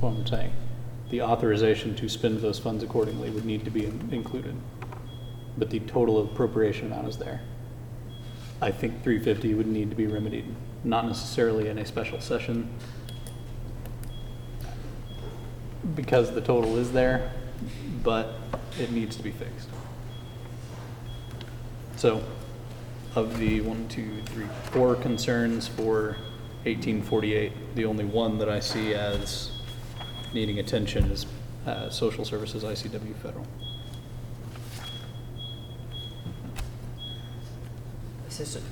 what I'm saying. The authorization to spend those funds accordingly would need to be included. But the total appropriation amount is there. I think 350 would need to be remedied, not necessarily in a special session, because the total is there, but it needs to be fixed. So, of the 4 concerns for 1848, the only one that I see as needing attention is Social Services ICW Federal. Assistant,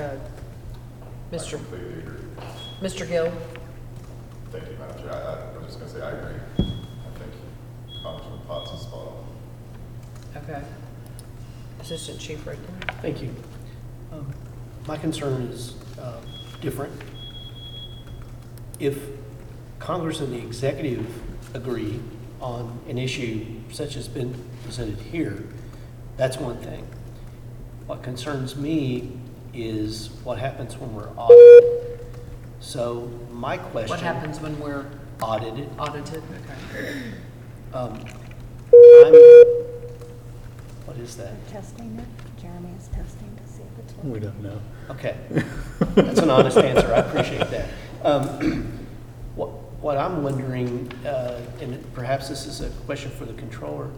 I completely agree. Mr. Gill. Thank you, Madam Chair. I was just going to say I agree. I think Congressman Potts is spot on. Okay. Assistant Chief Rakeman. Thank you. My concern is different. If Congress and the executive agree on an issue such as been presented here, that's one thing. What concerns me is what happens when we're audited. So my question... What happens when we're audited? Audited, okay. What is that? We're testing it. Jeremy is testing to see if it's working. We don't know. Okay, that's an honest answer. I appreciate that. What I'm wondering, and perhaps this is a question for the controller,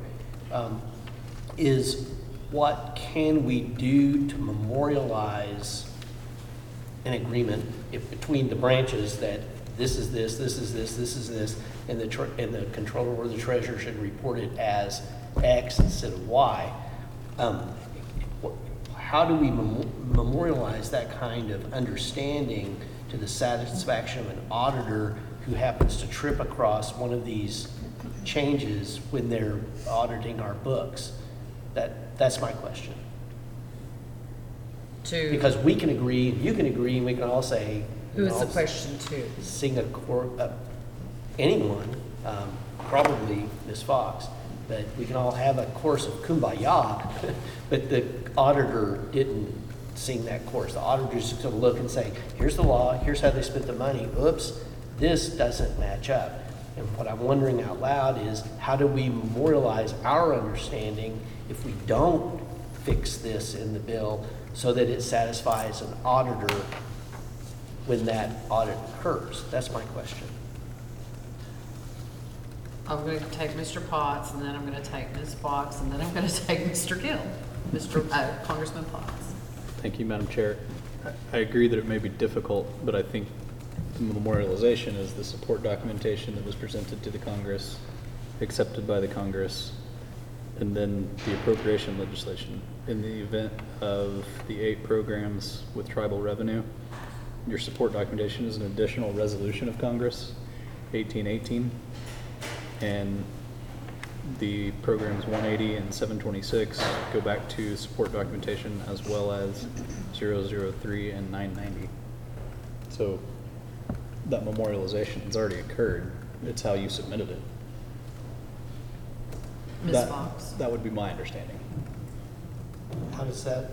is what can we do to memorialize an agreement between the branches that this is this, this is this, this is this, and the controller or the treasurer should report it as X instead of Y. How do we memorialize that kind of understanding to the satisfaction of an auditor who happens to trip across one of these changes when they're auditing our books? That's my question. Because we can agree, you can agree, and we can all say... Who is the question to? Anyone, probably Ms. Fox, but we can all have a course of kumbaya, but the auditor didn't sing that course. The auditor's just going to look and say, here's the law, here's how they spent the money, oops, this doesn't match up. And what I'm wondering out loud is, how do we memorialize our understanding if we don't fix this in the bill so that it satisfies an auditor when that audit occurs? That's my question. I'm going to take Mr. Potts, and then I'm going to take Ms. Fox, and then I'm going to take Mr. Gill, Congressman Potts. Thank you, Madam Chair. I agree that it may be difficult, but I think the memorialization is the support documentation that was presented to the Congress, accepted by the Congress, and then the appropriation legislation. In the event of the 8 programs with tribal revenue, your support documentation is an additional resolution of Congress, 1818, and the programs 180 and 726 go back to support documentation, as well as 003 and 990. So that memorialization has already occurred. It's how you submitted it. Ms. Fox. That would be my understanding. How does that,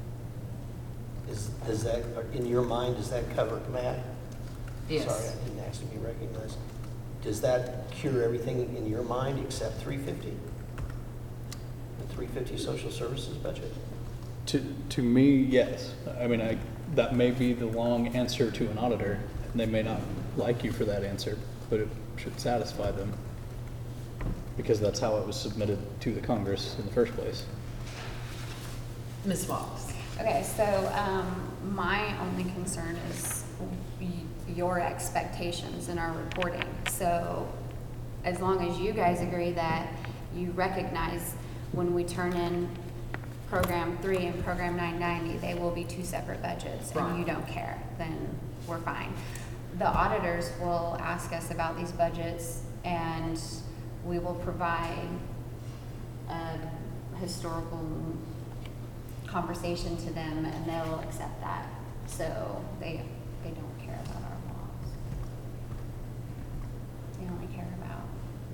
does that, in your mind, does that cover, Matt? Yes. Sorry, I didn't ask to be recognized. Does that cure everything in your mind except 350? The 350 social services budget? To me, yes. I mean, that may be the long answer to an auditor. They may not like you for that answer, but it should satisfy them, because that's how it was submitted to the Congress in the first place. Ms. Fox. Okay, so my only concern is your expectations in our reporting. So as long as you guys agree that you recognize when we turn in program 3 and program 990, they will be 2 separate budgets, Right. and you don't care, then we're fine. The auditors will ask us about these budgets, and we will provide a historical conversation to them, and they'll accept that. So they don't care about our laws. They only care about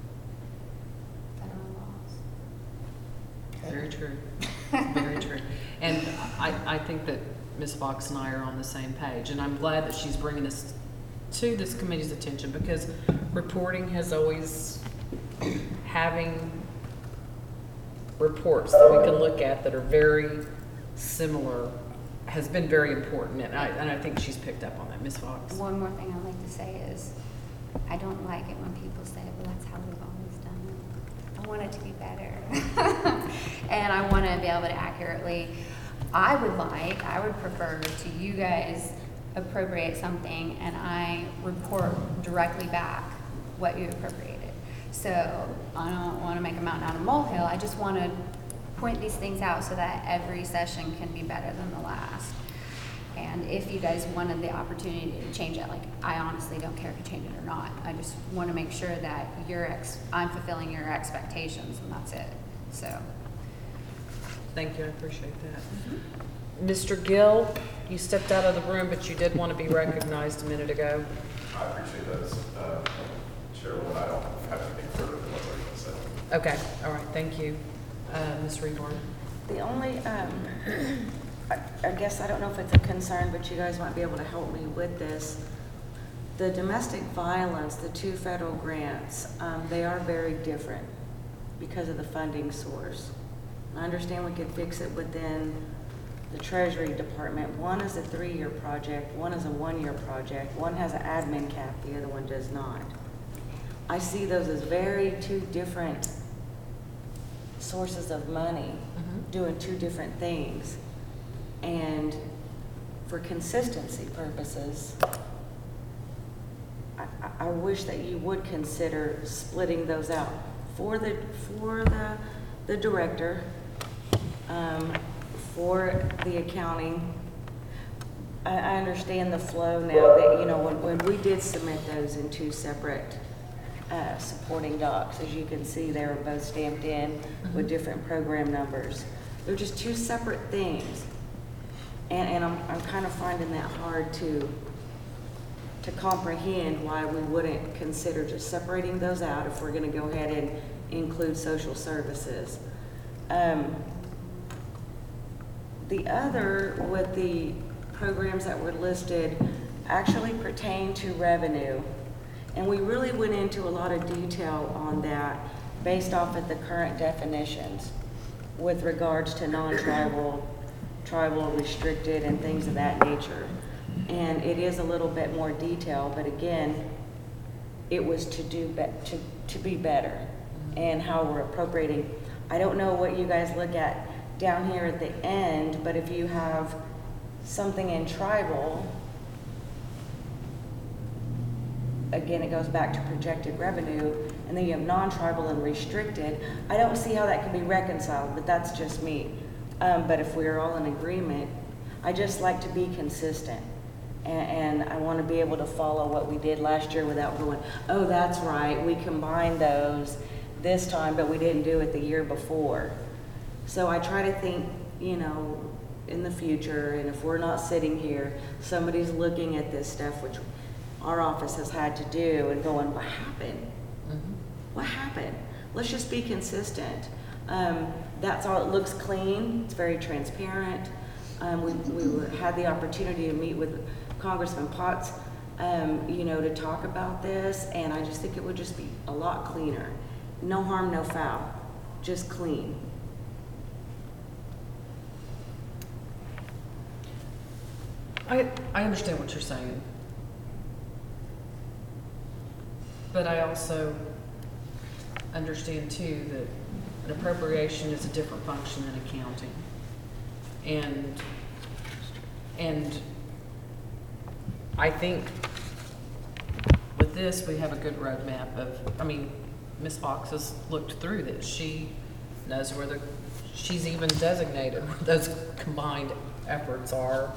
federal laws. Very true. Very true. And I think that Ms. Fox and I are on the same page, and I'm glad that she's bringing us to this committee's attention, because reporting has always, having reports that we can look at that are very similar has been very important, and I think she's picked up on that. Ms. Fox? One more thing I'd like to say is, I don't like it when people say, well, that's how we've always done it. I want it to be better. And I want to be able to accurately, I would prefer to you guys appropriate something and I report directly back what you appropriated. So I don't want to make a mountain out of a molehill. I just want to point these things out so that every session can be better than the last. And if you guys wanted the opportunity to change it, like, I honestly don't care if you change it or not. I just want to make sure that I'm fulfilling your expectations, and that's it. So. Thank you, I appreciate that. Mr. Gill, you stepped out of the room, but you did want to be recognized a minute ago. I appreciate those, Cheryl, I don't have anything further than what I said. Okay, all right, thank you. Ms. Reborn? The only, I guess, I don't know if it's a concern, but you guys might be able to help me with this. The domestic violence, the 2 federal grants, they are very different because of the funding source. I understand we could fix it within the Treasury Department. One is a 3-year project, one is a 1-year project, one has an admin cap, the other one does not. I see those as very 2 different sources of money, doing 2 different things. And for consistency purposes, I wish that you would consider splitting those out for the director, for the accounting. I understand the flow now that, you know, when we did submit those in 2 separate supporting docs, as you can see, they were both stamped in with different program numbers. They're just 2 separate things. And I'm kind of finding that hard to comprehend why we wouldn't consider just separating those out if we're going to go ahead and include social services. The other, with the programs that were listed, actually pertain to revenue. And we really went into a lot of detail on that based off of the current definitions with regards to non-tribal, tribal, restricted, and things of that nature. And it is a little bit more detail, but again, it was to be better and how we're appropriating. I don't know what you guys look at down here at the end, but if you have something in tribal, again, it goes back to projected revenue, and then you have non-tribal and restricted. I don't see how that can be reconciled, but that's just me. But if we're all in agreement, I just like to be consistent. And I want to be able to follow what we did last year without going, oh, that's right, we combined those this time, but we didn't do it the year before. So I try to think, you know, in the future, and if we're not sitting here, somebody's looking at this stuff, which our office has had to do, and going, what happened? What happened? Let's just be consistent. That's all. It looks clean. It's very transparent. We had the opportunity to meet with Congressman Potts, you know, to talk about this, and I just think it would just be a lot cleaner. No harm, no foul. Just clean. I understand what you're saying. But I also understand too that an appropriation is a different function than accounting. And I think with this, we have a good roadmap of, I mean, Ms. Fox has looked through this. She knows where she's even designated where those combined efforts are.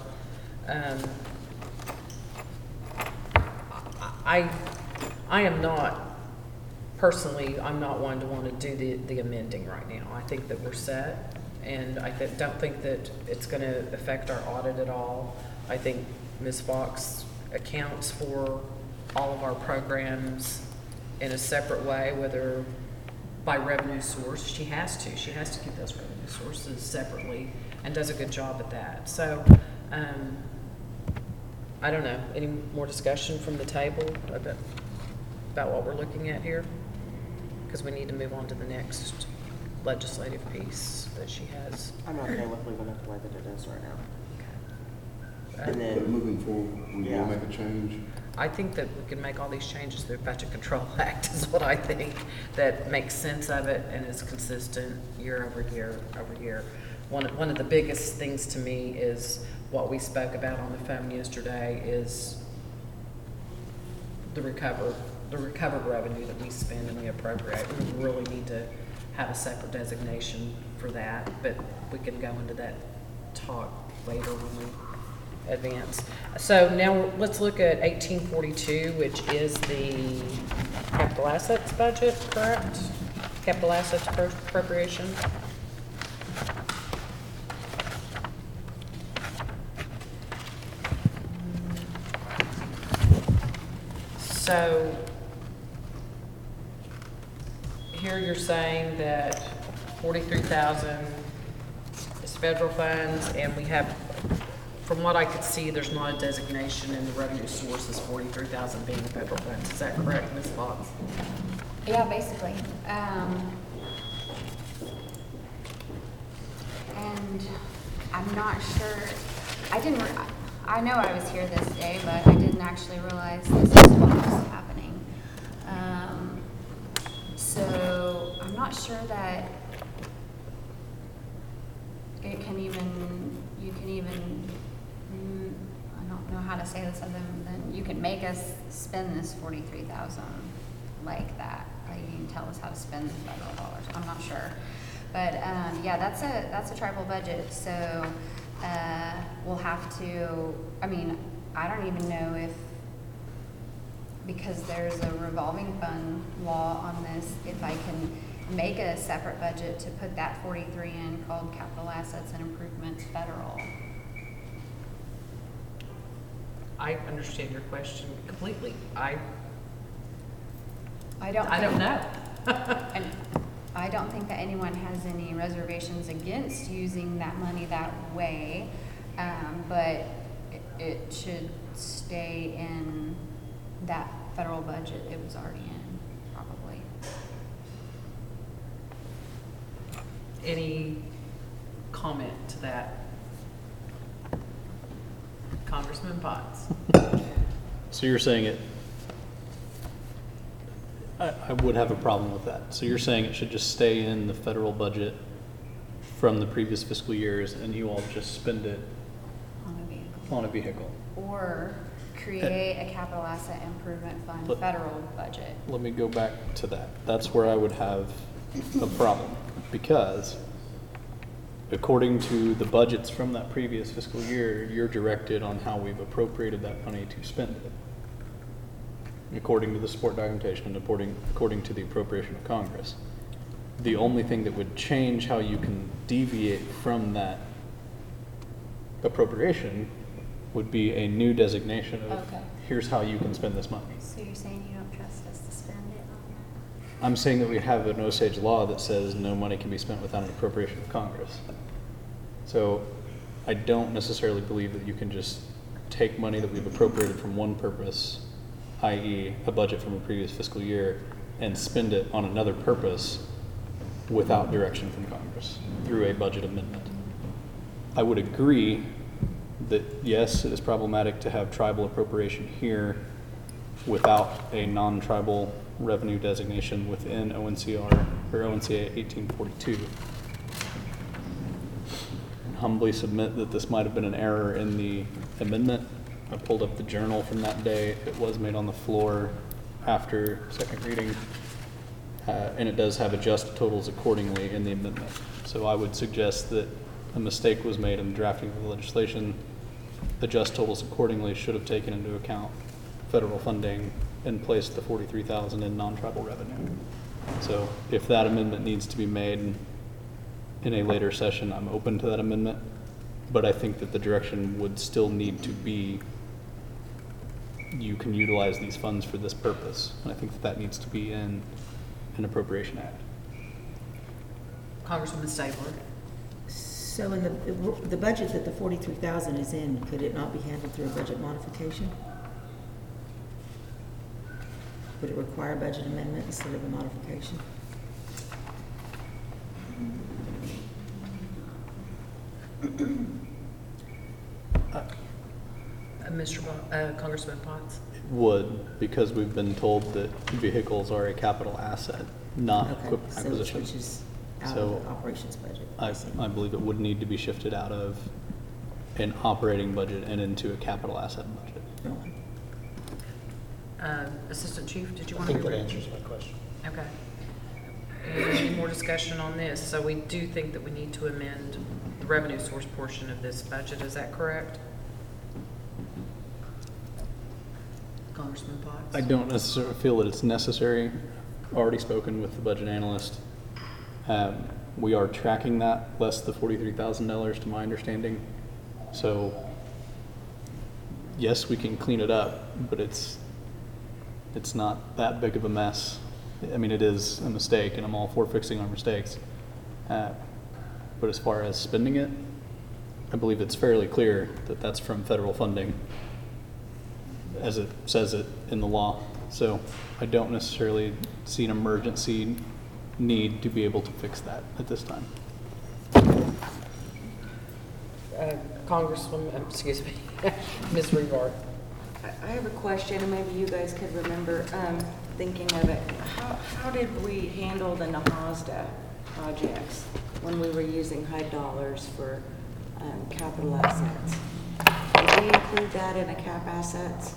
I am not, personally, I'm not one to want to do the amending right now. I think that we're set, and I don't think that it's going to affect our audit at all. I think Ms. Fox accounts for all of our programs in a separate way, whether by revenue source. She has to keep those revenue sources separately, and does a good job at that. So I don't know, any more discussion from the table about what we're looking at here? Because we need to move on to the next legislative piece that she has. I'm okay with leaving it the way that it is right now. And But then, moving forward, we Yeah. will make a change. I think that we can make all these changes through Budget Control Act is what I think, that makes sense of it and is consistent year over year over year. One of the biggest things to me is what we spoke about on the phone yesterday is the recovered revenue that we spend and we appropriate. We really need to have a separate designation for that, but we can go into that talk later when we advance. So now let's look at 1842, which is the capital assets budget, correct? Capital assets appropriation. So here you're saying that 43,000 is federal funds, and we have, from what I could see, there's not a designation in the revenue source as 43,000 being federal funds. Is that correct, Ms. Fox? Yeah, basically. And I'm not sure, I know I was here this day, but I didn't actually realize this is what was happening. So I'm not sure that you can even, I don't know how to say this other than, you can make us spend this 43,000 like that. Like you can tell us how to spend the federal dollars. I'm not sure. But yeah, that's a tribal budget, so we'll have to, I mean, I don't even know if, because there's a revolving fund law on this, if I can make a separate budget to put that 43 in called capital assets and improvements federal. I understand your question completely. I don't know. And I don't think that anyone has any reservations against using that money that way, but it should stay in that federal budget it was already in, probably. Any comment to that? Congressman Potts? So you're saying it, I would have a problem with that. So you're saying it should just stay in the federal budget from the previous fiscal years and you all just spend it On a vehicle. on a vehicle? Or create a capital asset improvement fund But- federal budget. Let me go back to that. That's where I would have a problem, because according to the budgets from that previous fiscal year, you're directed on how we've appropriated that money to spend it, according to the support documentation and according to the appropriation of Congress. The only thing that would change how you can deviate from that appropriation would be a new designation of, Okay. here's how you can spend this money. So you're saying you don't trust us to spend it on I'm saying that we have an Osage law that says no money can be spent without an appropriation of Congress. So I don't necessarily believe that you can just take money that we've appropriated from one purpose, i.e. a budget from a previous fiscal year, and spend it on another purpose without direction from Congress through a budget amendment. I would agree that yes, it is problematic to have tribal appropriation here without a non-tribal revenue designation within ONCR or ONCA 1842. And humbly submit that this might have been an error in the amendment. I pulled up the journal from that day. It was made on the floor after second reading, and it does have adjusted totals accordingly in the amendment. So I would suggest that a mistake was made in the drafting of the legislation. Adjust totals accordingly should have taken into account federal funding and placed the 43,000 in non-tribal revenue. So if that amendment needs to be made in a later session, I'm open to that amendment, but I think that the direction would still need to be, you can utilize these funds for this purpose. And I think that that needs to be in an appropriation act. Congresswoman Stabler? So in the budget that the 43,000 is in, could it not be handled through a budget modification? Would it require a budget amendment instead of a modification? Congressman Potts? It would, because we've been told that vehicles are a capital asset, not Okay, equipment so acquisition. which is out So, of the operations budget. I believe it would need to be shifted out of an operating budget and into a capital asset budget. No. Assistant Chief, did you I want to? think that answers my question. Okay. Any more discussion on this? So we do think that we need to amend the revenue source portion of this budget, is that correct? Congressman Potts? I don't necessarily feel that it's necessary. Already spoken with the budget analyst. We are tracking that, less the $43,000 to my understanding. So, yes, we can clean it up, but it's not that big of a mess. I mean, it is a mistake, and I'm all for fixing our mistakes. But as far as spending it, I believe it's fairly clear that that's from federal funding, as it says it in the law. So I don't necessarily see an emergency need to be able to fix that at this time. Congresswoman, excuse me, Ms. Rivard. I have a question, and maybe you guys could remember, thinking of it. How did we handle the NAHASDA projects when we were using high dollars for capital assets? Did we include that in a cap assets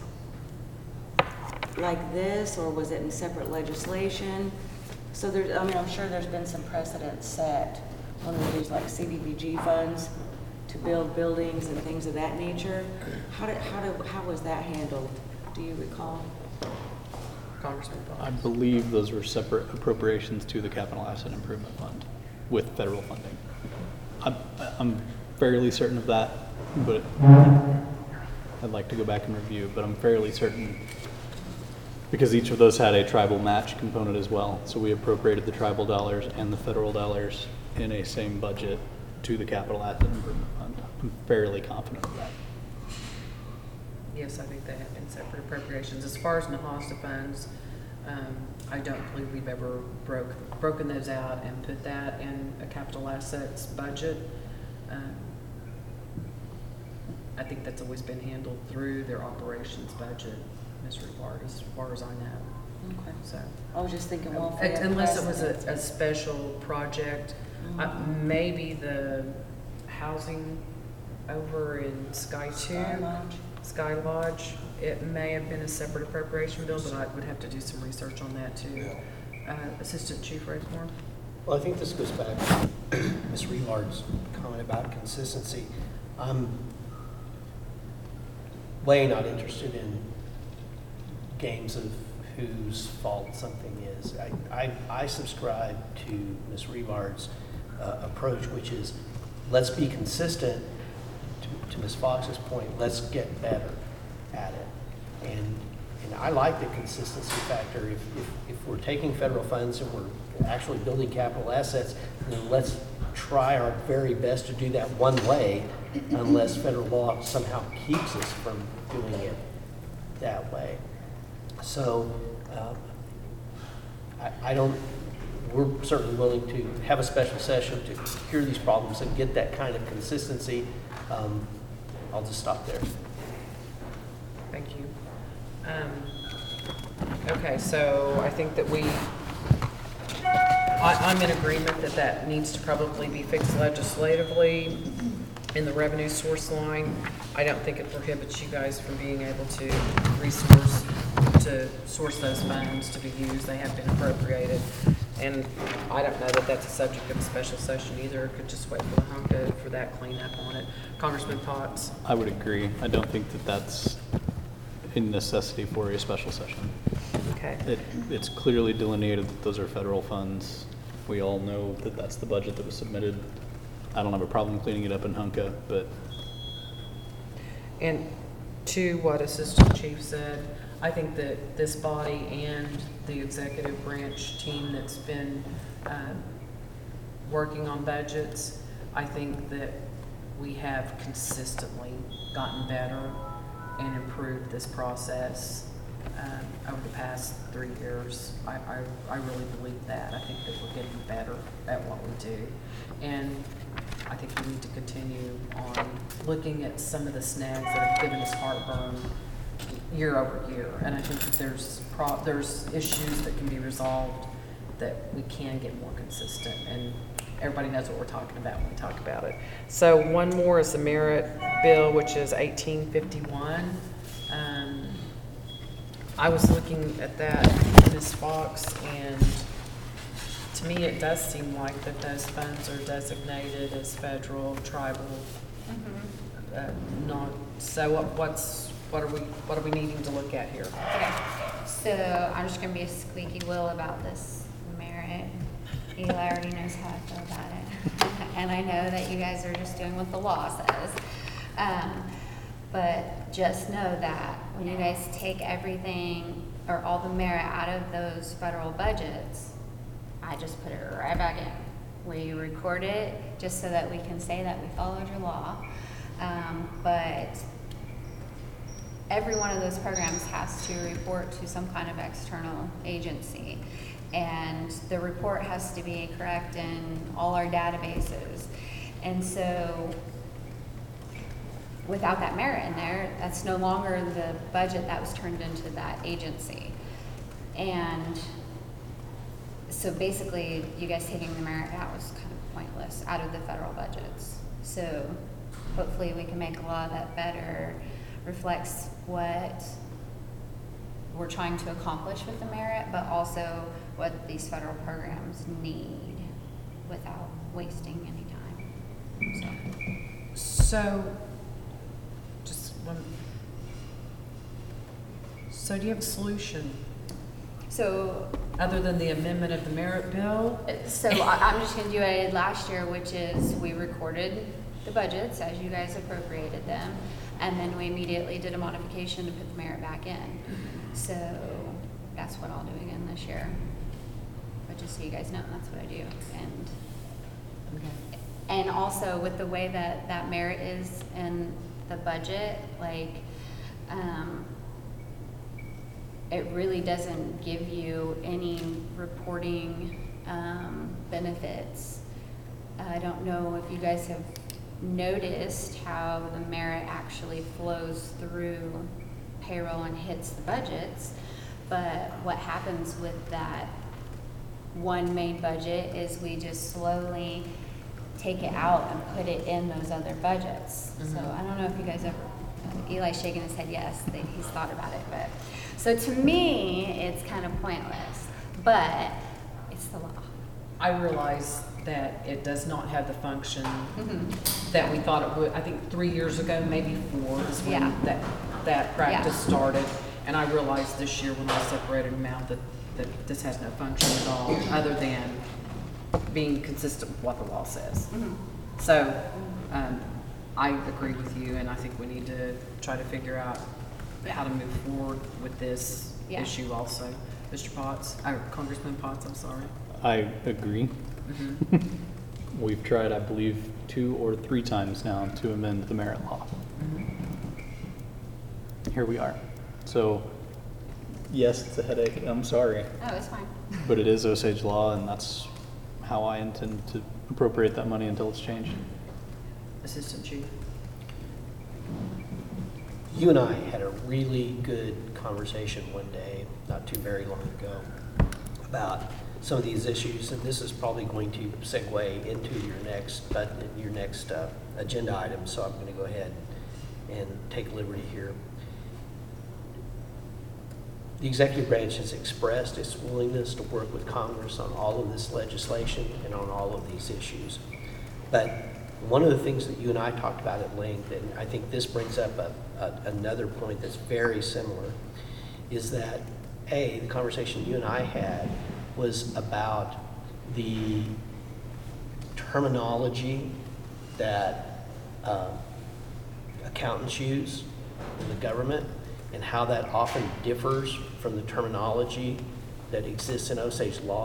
like this, or was it in separate legislation? So there's, I mean, I'm sure there's been some precedent set when we use like CDBG funds to build buildings and things of that nature. How was that handled? Do you recall? Congressman I Potts. believe those were separate appropriations to the Capital Asset Improvement Fund with federal funding. I'm fairly certain of that, but I'd like to go back and review, but I'm fairly certain because each of those had a tribal match component as well. So we appropriated the tribal dollars and the federal dollars in a same budget to the Capital Asset Improvement Fund. I'm fairly confident of that. Yes, I think they have been separate appropriations. As far as NAHASDA funds, I don't believe we've ever broken those out and put that in a capital assets budget. I think that's always been handled through their operations budget, Ms. Rivard, as far as I know. Okay. So, I was just thinking, well, if we have unless it was precedent. a special project, maybe the housing over in Sky 2. Sky Lodge. Sky Lodge, it may have been a separate appropriation bill, but I would have to do some research on that too. Assistant Chief Rathmore? Well, I think this goes back to Ms. Rivard's comment about consistency. I'm way not interested in games of whose fault something is. I subscribe to Ms. Rivard's approach, which is let's be consistent. To Ms. Fox's point, let's get better at it. And I like the consistency factor. If we're taking federal funds and we're actually building capital assets, then let's try our very best to do that one way, unless federal law somehow keeps us from doing it that way. So we're certainly willing to have a special session to cure these problems and get that kind of consistency. I'll just stop there. Thank you. Okay, so I think that I'm in agreement that that needs to probably be fixed legislatively in the revenue source line. I don't think it prohibits you guys from being able to source those funds to be used. They have been appropriated. And I don't know that that's a subject of a special session either. Could just wait for the HUNCA for that cleanup on it. Congressman Potts? I would agree. I don't think that that's a necessity for a special session. Okay. It's clearly delineated that those are federal funds. We all know that that's the budget that was submitted. I don't have a problem cleaning it up in HUNCA, but And to what Assistant Chief said, I think that this body and the executive branch team that's been working on budgets, I think that we have consistently gotten better and improved this process over the past 3 years. I really believe that. I think that we're getting better at what we do. And I think we need to continue on looking at some of the snags that have given us heartburn year over year. And I think that there's issues that can be resolved, that we can get more consistent, and everybody knows what we're talking about when we talk about it. So one more is the merit bill, which is 1851. I was looking at that, Ms. Fox, and to me, it does seem like that those funds are designated as federal, tribal, not, so what are we needing to look at here? Okay, so I'm just gonna be a squeaky wheel about this merit. Eli already knows how I feel about it. And I know that you guys are just doing what the law says. But just know that when you guys take everything or all the merit out of those federal budgets, I just put it right back in. We record it just so that we can say that we followed your law. But every one of those programs has to report to some kind of external agency. And the report has to be correct in all our databases. And so without that merit in there, that's no longer the budget that was turned into that agency. And so basically, you guys taking the merit out was kind of pointless out of the federal budgets. So hopefully we can make a law that better reflects what we're trying to accomplish with the merit, but also what these federal programs need without wasting any time. So, just one. So do you have a solution So, other than the amendment of the merit bill? I'm just gonna do what I did last year, which is we recorded the budgets as you guys appropriated them, and then we immediately did a modification to put the merit back in. So that's what I'll do again this year. But just so you guys know, that's what I do. And also with the way that that merit is in the budget, like, it really doesn't give you any reporting benefits. I don't know if you guys have noticed how the merit actually flows through payroll and hits the budgets, but what happens with that one main budget is we just slowly take it out and put it in those other budgets. So I don't know if you guys ever, Eli's shaking his head yes, he's thought about it, but so to me it's kind of pointless, but it's the law. I realize that it does not have the function that we thought it would. I think 3 years ago, maybe 4, is when that practice started. And I realized this year when I separated them out that this has no function at all, other than being consistent with what the law says. So I agree with you, and I think we need to try to figure out how to move forward with this issue also. Mr. Potts, or Congressman Potts, I'm sorry. I agree. We've tried, I believe, 2 or 3 times now to amend the merit law. Here we are. So, yes, it's a headache. I'm sorry. Oh, it's fine. But it is Osage law, and that's how I intend to appropriate that money until it's changed. Assistant Chief. You and I had a really good conversation one day, not too very long ago, about some of these issues, and this is probably going to segue into your next agenda item, so I'm going to go ahead and take liberty here. The executive branch has expressed its willingness to work with Congress on all of this legislation and on all of these issues. But one of the things that you and I talked about at length, and I think this brings up another point that's very similar, is that, A, the conversation you and I had was about the terminology that accountants use in the government, and how that often differs from the terminology that exists in Osage law.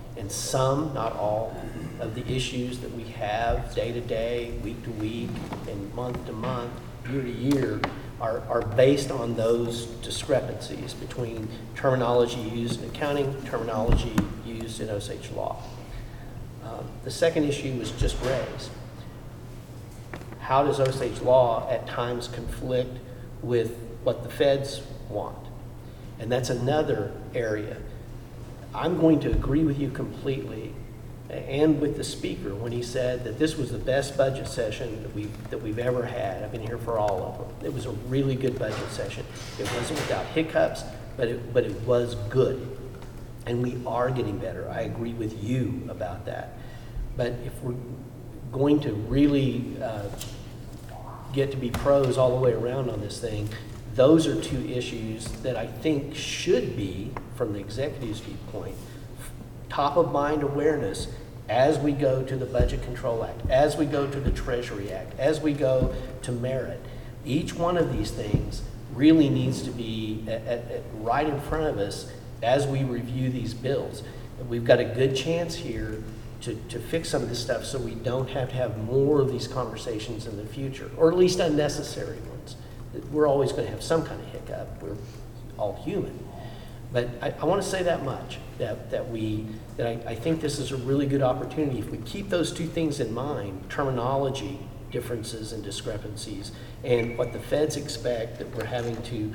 And some, not all, of the issues that we have day to day, week to week, and month to month, year to year, are based on those discrepancies between terminology used in accounting, terminology used in Osage law. The second issue was just raised. How does Osage law at times conflict with what the feds want? And that's another area. I'm going to agree with you completely, and with the speaker when he said that this was the best budget session that we've ever had. I've been here for all of them. It was a really good budget session. It wasn't without hiccups, but it was good. And we are getting better. I agree with you about that. But if we're going to really get to be pros all the way around on this thing, those are two issues that I think should be, from the executive's viewpoint, top of mind awareness as we go to the Budget Control Act, as we go to the Treasury Act, as we go to merit. Each one of these things really needs to be right in front of us as we review these bills. We've got a good chance here to fix some of this stuff so we don't have to have more of these conversations in the future, or at least unnecessary ones. We're always going to have some kind of hiccup. We're all human. But I want to say that much, that I think this is a really good opportunity. If we keep those two things in mind, terminology differences and discrepancies, and what the feds expect that we're having to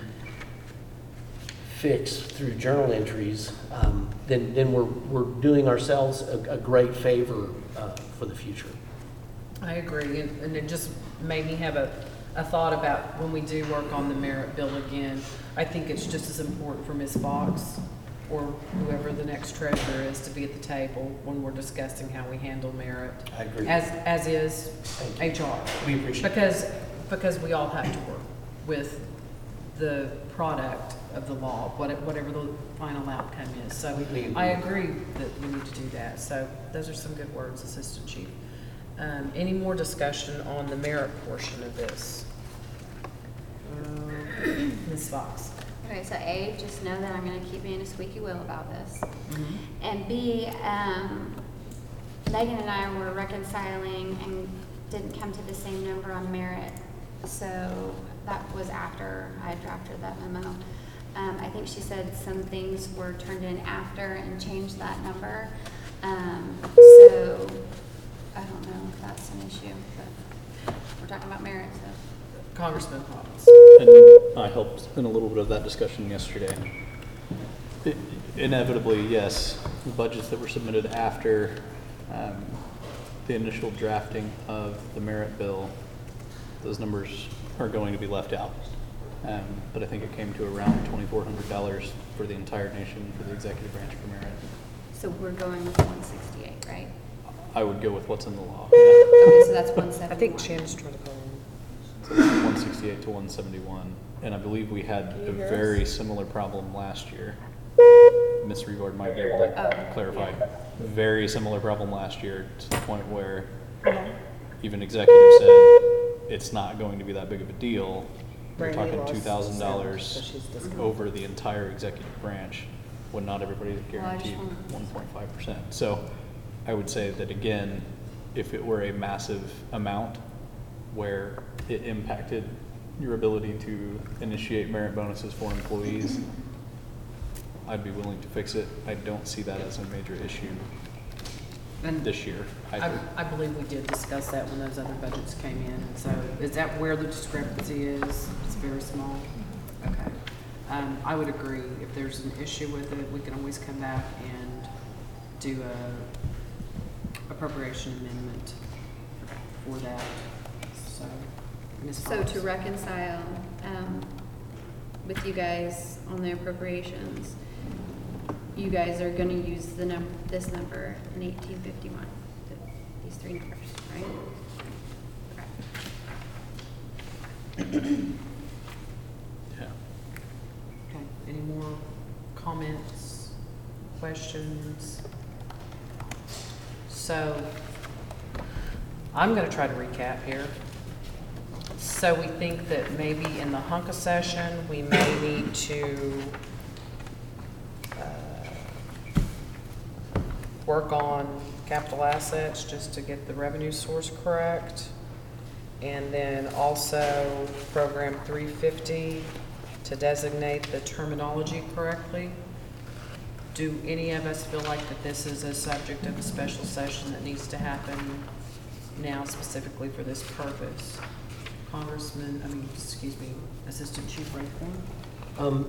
fix through journal entries, then we're doing ourselves a great favor for the future. I agree, and it just made me have a thought about when we do work on the merit bill again. I think it's just as important for Ms. Fox or whoever the next treasurer is to be at the table when we're discussing how we handle merit. I agree. As is Thank you. HR. We appreciate it. Because we all have to work with the product of the law, whatever the final outcome is. So We agree. I agree that we need to do that. So those are some good words, Assistant Chief. Any more discussion on the merit portion of this? Ms. Fox. Okay, so A, just know that I'm gonna keep being a squeaky wheel about this. Mm-hmm. And B, Megan and I were reconciling and didn't come to the same number on merit. So that was after I drafted that memo. I think she said some things were turned in after and changed that number. So I don't know if that's an issue, but we're talking about merit, so. Congressman Potts. And I helped in a little bit of that discussion yesterday. Inevitably, yes, the budgets that were submitted after the initial drafting of the merit bill, those numbers are going to be left out. But I think it came to around $2,400 for the entire nation for the executive branch for merit. So we're going with 168, right? I would go with what's in the law. Okay, so that's 171. I think Shannon's trying to call in. So 168 to 171. And I believe we had a very similar problem last year. Ms. Revard might be able to clarify. Very similar problem last year to the point where even executives said it's not going to be that big of a deal. We're Brandy talking lost so $2,000 she's discounted. over the entire executive branch when not everybody is guaranteed 1.5%. So I would say that again, if it were a massive amount where it impacted your ability to initiate merit bonuses for employees, I'd be willing to fix it. I don't see that as a major issue And this year either. I believe we did discuss that when those other budgets came in. So is that where the discrepancy is? It's very small? Okay. I would agree. If there's an issue with it, we can always come back and do a appropriation amendment for that. So, Ms. So Fox. to reconcile with you guys on the appropriations, you guys are gonna use this number in 1851, these three numbers, right? Yeah. Okay, any more comments, questions? So, I'm gonna try to recap here. So we think that maybe in the hunka session, we may need to work on capital assets just to get the revenue source correct. And then also program 350 to designate the terminology correctly. Do any of us feel like that this is a subject of a special session that needs to happen now specifically for this purpose? Assistant Chief Raycorn?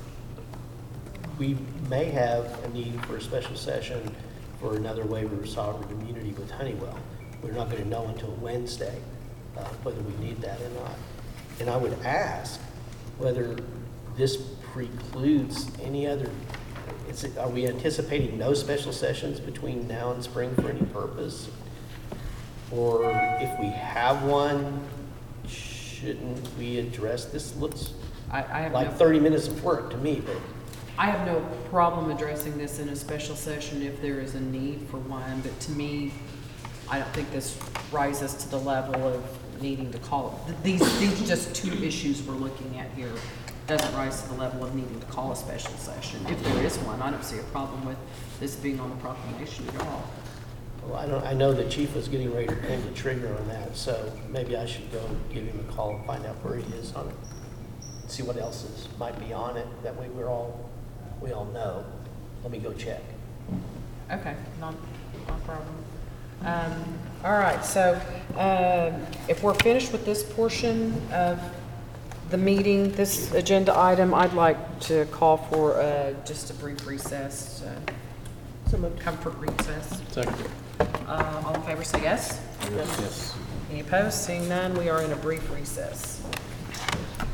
We may have a need for a special session for another waiver of sovereign immunity with Honeywell. We're not going to know until Wednesday whether we need that or not. And I would ask whether this precludes any other, are we anticipating no special sessions between now and spring for any purpose? Or if we have one, shouldn't we address this? Looks I have like no, 30 minutes of work to me, but I have no problem addressing this in a special session if there is a need for one, but to me, I don't think this rises to the level of needing to call, these just two issues we're looking at here doesn't rise to the level of needing to call a special session. If there is one, I don't see a problem with this being on the proclamation at all. well, I know the chief was getting ready to pull the trigger on that, so maybe I should go and give him a call and find out where he is on it. See what else might be on it. That way we all know. Let me go check. Okay, not a problem. All right, so if we're finished with this portion of the meeting, this agenda item, I'd like to call for just a brief recess, comfort recess. Second. All in favor, say yes. Yes. Any opposed? Seeing none, we are in a brief recess.